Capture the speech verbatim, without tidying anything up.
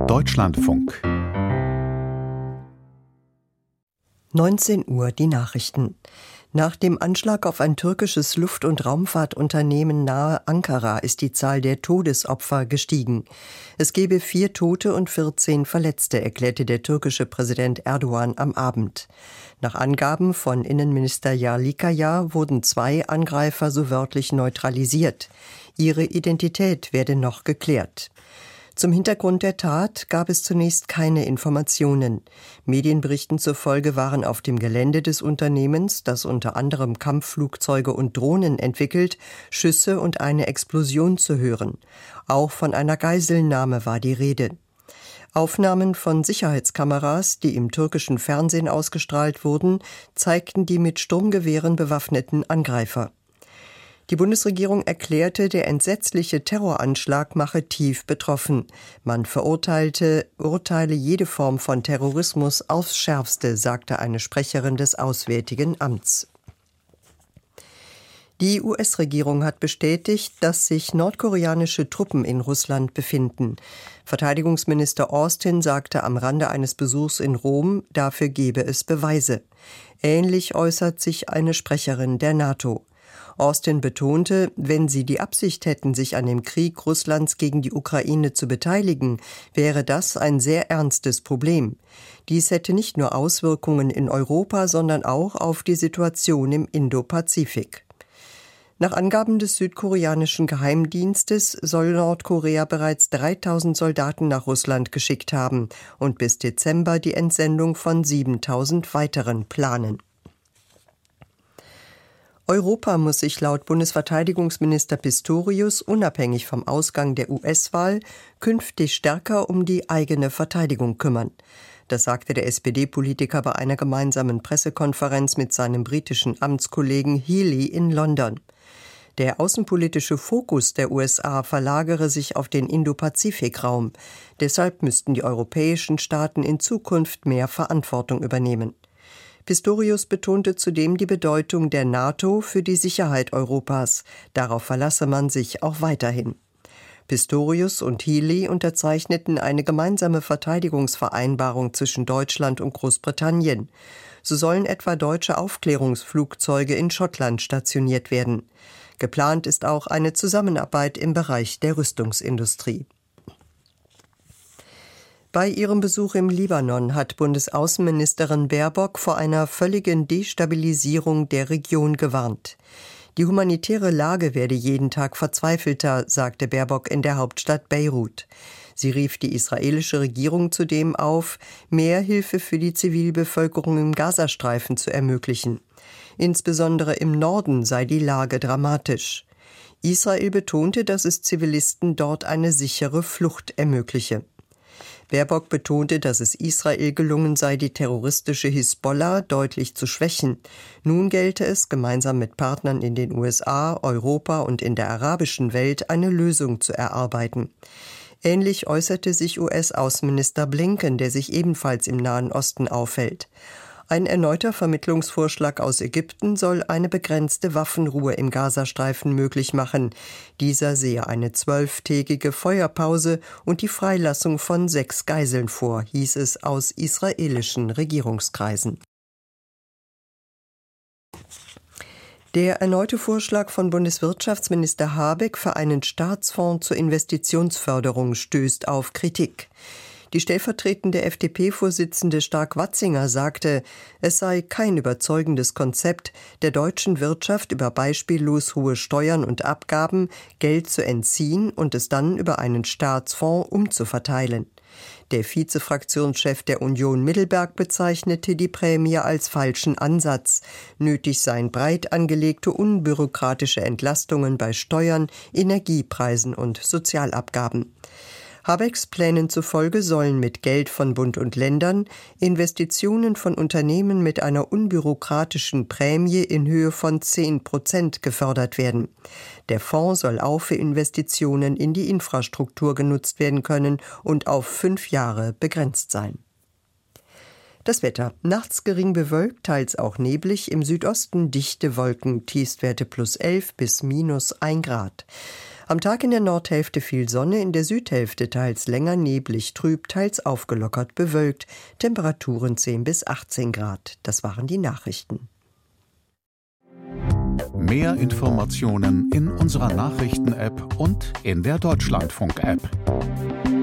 Deutschlandfunk. neunzehn Uhr die Nachrichten. Nach dem Anschlag auf ein türkisches Luft- und Raumfahrtunternehmen nahe Ankara ist die Zahl der Todesopfer gestiegen. Es gebe vier Tote und vierzehn Verletzte, erklärte der türkische Präsident Erdogan am Abend. Nach Angaben von Innenminister Yarlikaya wurden zwei Angreifer so wörtlich neutralisiert. Ihre Identität werde noch geklärt. Zum Hintergrund der Tat gab es zunächst keine Informationen. Medienberichten zufolge waren auf dem Gelände des Unternehmens, das unter anderem Kampfflugzeuge und Drohnen entwickelt, Schüsse und eine Explosion zu hören. Auch von einer Geiselnahme war die Rede. Aufnahmen von Sicherheitskameras, die im türkischen Fernsehen ausgestrahlt wurden, zeigten die mit Sturmgewehren bewaffneten Angreifer. Die Bundesregierung erklärte, der entsetzliche Terroranschlag mache tief betroffen. Man verurteilte, urteile jede Form von Terrorismus aufs Schärfste, sagte eine Sprecherin des Auswärtigen Amts. Die U S-Regierung hat bestätigt, dass sich nordkoreanische Truppen in Russland befinden. Verteidigungsminister Austin sagte am Rande eines Besuchs in Rom, dafür gebe es Beweise. Ähnlich äußert sich eine Sprecherin der NATO. Austin betonte, wenn sie die Absicht hätten, sich an dem Krieg Russlands gegen die Ukraine zu beteiligen, wäre das ein sehr ernstes Problem. Dies hätte nicht nur Auswirkungen in Europa, sondern auch auf die Situation im Indo-Pazifik. Nach Angaben des südkoreanischen Geheimdienstes soll Nordkorea bereits dreitausend Soldaten nach Russland geschickt haben und bis Dezember die Entsendung von siebentausend weiteren planen. Europa muss sich laut Bundesverteidigungsminister Pistorius unabhängig vom Ausgang der U S-Wahl künftig stärker um die eigene Verteidigung kümmern. Das sagte der S P D-Politiker bei einer gemeinsamen Pressekonferenz mit seinem britischen Amtskollegen Healey in London. Der außenpolitische Fokus der U S A verlagere sich auf den Indo-Pazifik-Raum. Deshalb müssten die europäischen Staaten in Zukunft mehr Verantwortung übernehmen. Pistorius betonte zudem die Bedeutung der NATO für die Sicherheit Europas. Darauf verlasse man sich auch weiterhin. Pistorius und Healey unterzeichneten eine gemeinsame Verteidigungsvereinbarung zwischen Deutschland und Großbritannien. So sollen etwa deutsche Aufklärungsflugzeuge in Schottland stationiert werden. Geplant ist auch eine Zusammenarbeit im Bereich der Rüstungsindustrie. Bei ihrem Besuch im Libanon hat Bundesaußenministerin Baerbock vor einer völligen Destabilisierung der Region gewarnt. Die humanitäre Lage werde jeden Tag verzweifelter, sagte Baerbock in der Hauptstadt Beirut. Sie rief die israelische Regierung zudem auf, mehr Hilfe für die Zivilbevölkerung im Gazastreifen zu ermöglichen. Insbesondere im Norden sei die Lage dramatisch. Israel betonte, dass es Zivilisten dort eine sichere Flucht ermögliche. Baerbock betonte, dass es Israel gelungen sei, die terroristische Hisbollah deutlich zu schwächen. Nun gelte es, gemeinsam mit Partnern in den U S A, Europa und in der arabischen Welt eine Lösung zu erarbeiten. Ähnlich äußerte sich U S-Außenminister Blinken, der sich ebenfalls im Nahen Osten aufhält. Ein erneuter Vermittlungsvorschlag aus Ägypten soll eine begrenzte Waffenruhe im Gazastreifen möglich machen. Dieser sehe eine zwölftägige Feuerpause und die Freilassung von sechs Geiseln vor, hieß es aus israelischen Regierungskreisen. Der erneute Vorschlag von Bundeswirtschaftsminister Habeck für einen Staatsfonds zur Investitionsförderung stößt auf Kritik. Die stellvertretende F D P-Vorsitzende Stark-Watzinger sagte, es sei kein überzeugendes Konzept, der deutschen Wirtschaft über beispiellos hohe Steuern und Abgaben Geld zu entziehen und es dann über einen Staatsfonds umzuverteilen. Der Vize-Fraktionschef der Union Mittelberg bezeichnete die Prämie als falschen Ansatz. Nötig seien breit angelegte, unbürokratische Entlastungen bei Steuern, Energiepreisen und Sozialabgaben. Habecks Plänen zufolge sollen mit Geld von Bund und Ländern Investitionen von Unternehmen mit einer unbürokratischen Prämie in Höhe von zehn Prozent gefördert werden. Der Fonds soll auch für Investitionen in die Infrastruktur genutzt werden können und auf fünf Jahre begrenzt sein. Das Wetter. Nachts gering bewölkt, teils auch neblig, im Südosten dichte Wolken, Tiefstwerte plus elf bis minus ein Grad. Am Tag in der Nordhälfte viel Sonne, in der Südhälfte teils länger neblig, trüb, teils aufgelockert bewölkt. Temperaturen zehn bis achtzehn Grad. Das waren die Nachrichten. Mehr Informationen in unserer Nachrichten-App und in der Deutschlandfunk-App.